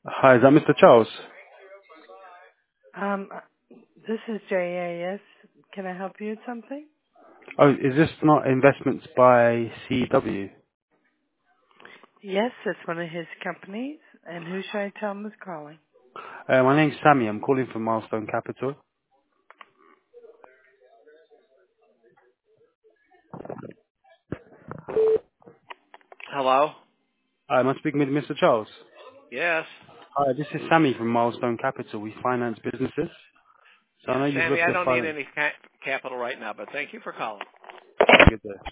Hi, is that Mr. Charles? Um, this is JAS. Can I help you with something? Oh, is this not investments by CW? Yes, it's one of his companies. And who should I tell him is calling? My name's Sammy. I'm calling from Milestone Capital. Hello? Hi, am I speaking with Mr. Charles? Yes. Hi, this is Sammy from Milestone Capital. We finance businesses. So I Yeah, know you've Sammy, looked I at don't need finance. any capital right now, but thank you for calling. Have a good day.